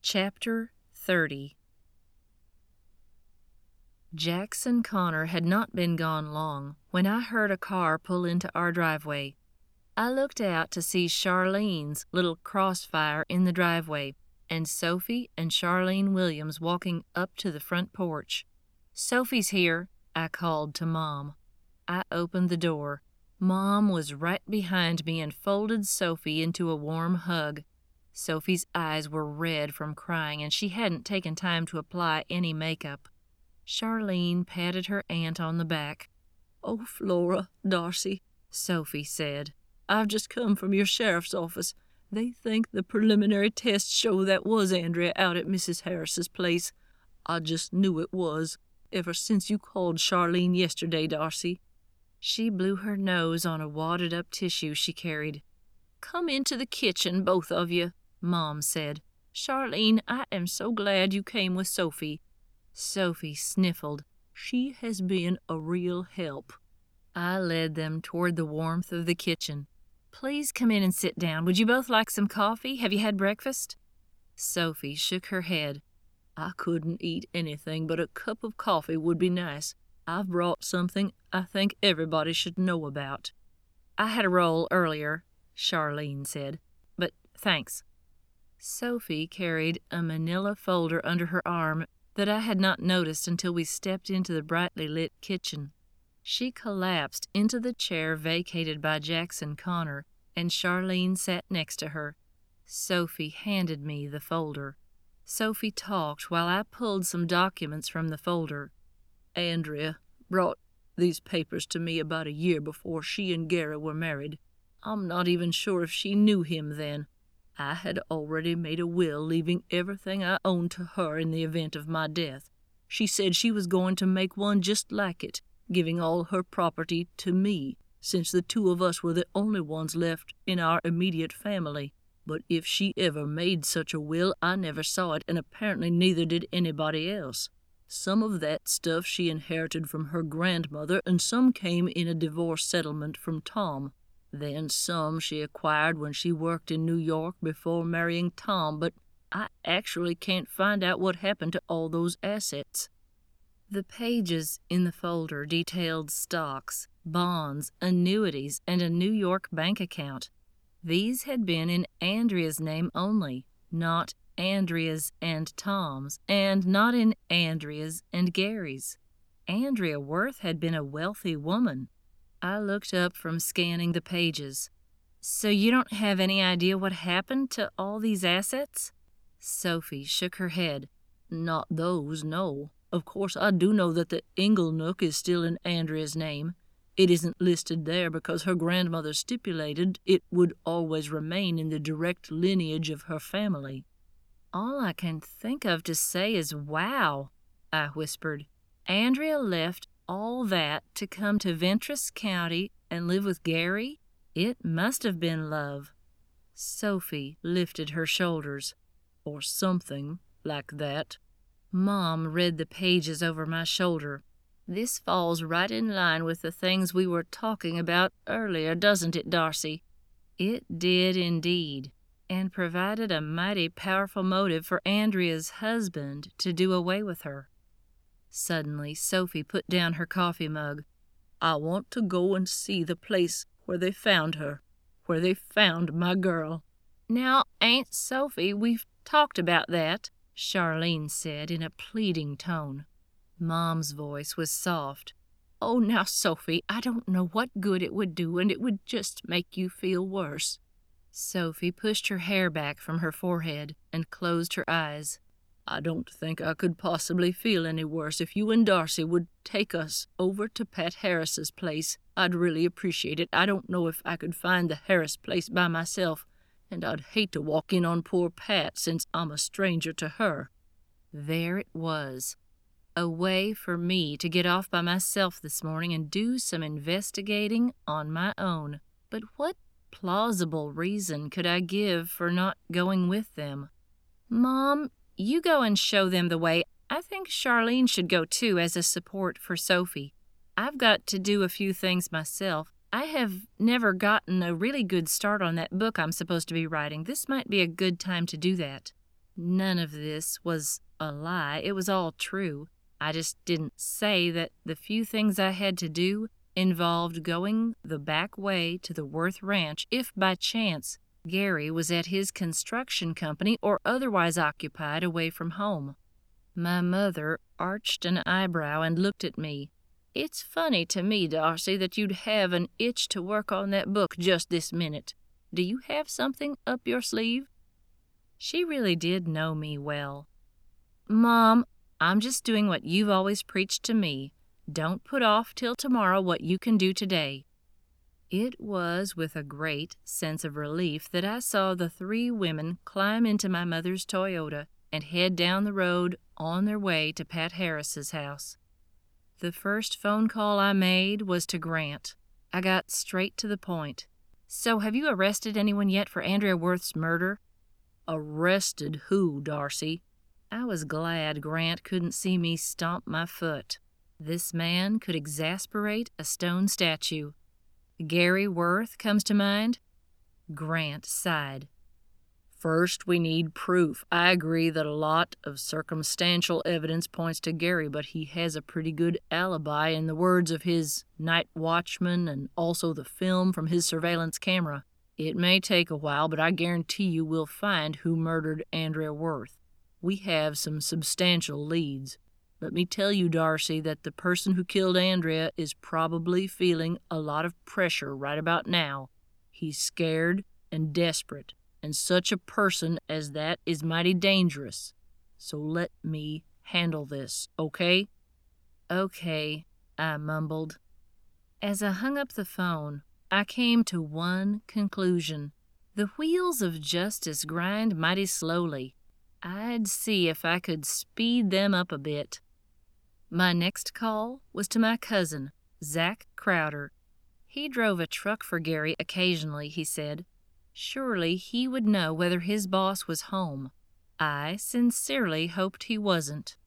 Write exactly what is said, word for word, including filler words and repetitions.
Chapter thirty. Jackson Connor had not been gone long when I heard a car pull into our driveway. I looked out to see Charlene's little crossfire in the driveway, and Sophie and Charlene Williams walking up to the front porch. "Sophie's here," I called to Mom. I opened the door. Mom was right behind me and folded Sophie into a warm hug. Sophie's eyes were red from crying, and she hadn't taken time to apply any makeup. Charlene patted her aunt on the back. "Oh, Flora, Darcy," Sophie said, "I've just come from your sheriff's office. They think the preliminary tests show that was Andrea out at Missus Harris's place. I just knew it was, ever since you called Charlene yesterday, Darcy." She blew her nose on a wadded-up tissue she carried. "Come into the kitchen, both of you," Mom said. "Charlene, I am so glad you came with Sophie." Sophie sniffled. "She has been a real help." I led them toward the warmth of the kitchen. "Please come in and sit down. Would you both like some coffee? Have you had breakfast?" Sophie shook her head. "I couldn't eat anything, but a cup of coffee would be nice. I've brought something I think everybody should know about." "I had a roll earlier," Charlene said, "but thanks." Sophie carried a manila folder under her arm that I had not noticed until we stepped into the brightly lit kitchen. She collapsed into the chair vacated by Jackson Connor, and Charlene sat next to her. Sophie handed me the folder. Sophie talked while I pulled some documents from the folder. "Andrea brought these papers to me about a year before she and Gary were married. I'm not even sure if she knew him then. I had already made a will leaving everything I owned to her in the event of my death. She said she was going to make one just like it, giving all her property to me, since the two of us were the only ones left in our immediate family. But if she ever made such a will, I never saw it, and apparently neither did anybody else. Some of that stuff she inherited from her grandmother, and some came in a divorce settlement from Tom. Then some she acquired when she worked in New York before marrying Tom, but I actually can't find out what happened to all those assets." The pages in the folder detailed stocks, bonds, annuities, and a New York bank account. These had been in Andrea's name only, not Andrea's and Tom's, and not in Andrea's and Gary's. Andrea Worth had been a wealthy woman. I looked up from scanning the pages. "So you don't have any idea what happened to all these assets?" Sophie shook her head. "Not those, no. Of course, I do know that the Inglenook is still in Andrea's name. It isn't listed there because her grandmother stipulated it would always remain in the direct lineage of her family." "All I can think of to say is wow," I whispered. "Andrea left all that to come to Ventress County and live with Gary? It must have been love." Sophie lifted her shoulders. "Or something like that." Mom read the pages over my shoulder. "This falls right in line with the things we were talking about earlier, doesn't it, Darcy?" It did indeed, and provided a mighty powerful motive for Andrea's husband to do away with her. Suddenly, Sophie put down her coffee mug. "I want to go and see the place where they found her, where they found my girl." "Now, Aunt Sophie, we've talked about that," Charlene said in a pleading tone. Mom's voice was soft. "Oh, now, Sophie, I don't know what good it would do, and it would just make you feel worse." Sophie pushed her hair back from her forehead and closed her eyes. "I don't think I could possibly feel any worse if you and Darcy would take us over to Pat Harris's place. I'd really appreciate it. I don't know if I could find the Harris place by myself, and I'd hate to walk in on poor Pat since I'm a stranger to her." There it was. A way for me to get off by myself this morning and do some investigating on my own. But what plausible reason could I give for not going with them? "Mom, you go and show them the way. I think Charlene should go too as a support for Sophie. I've got to do a few things myself. I have never gotten a really good start on that book I'm supposed to be writing. This might be a good time to do that." None of this was a lie. It was all true. I just didn't say that the few things I had to do involved going the back way to the Worth Ranch if by chance Gary was at his construction company or otherwise occupied away from home. My mother arched an eyebrow and looked at me. "It's funny to me, Darcy, that you'd have an itch to work on that book just this minute. Do you have something up your sleeve?" She really did know me well. "Mom, I'm just doing what you've always preached to me. Don't put off till tomorrow what you can do today." It was with a great sense of relief that I saw the three women climb into my mother's Toyota and head down the road on their way to Pat Harris's house. The first phone call I made was to Grant. I got straight to the point. "So have you arrested anyone yet for Andrea Worth's murder?" "Arrested who, Darcy?" I was glad Grant couldn't see me stomp my foot. This man could exasperate a stone statue. Gary Worth comes to mind. Grant sighed. "First, we need proof. I agree that a lot of circumstantial evidence points to Gary, but he has a pretty good alibi in the words of his night watchman and also the film from his surveillance camera. It may take a while, but I guarantee you we'll find who murdered Andrea Worth. We have some substantial leads. Let me tell you, Darcy, that the person who killed Andrea is probably feeling a lot of pressure right about now. He's scared and desperate, and such a person as that is mighty dangerous. So let me handle this, okay?" "Okay," I mumbled. As I hung up the phone, I came to one conclusion. The wheels of justice grind mighty slowly. I'd see if I could speed them up a bit. My next call was to my cousin, Zach Crowder. He drove a truck for Gary occasionally, he said. Surely he would know whether his boss was home. I sincerely hoped he wasn't.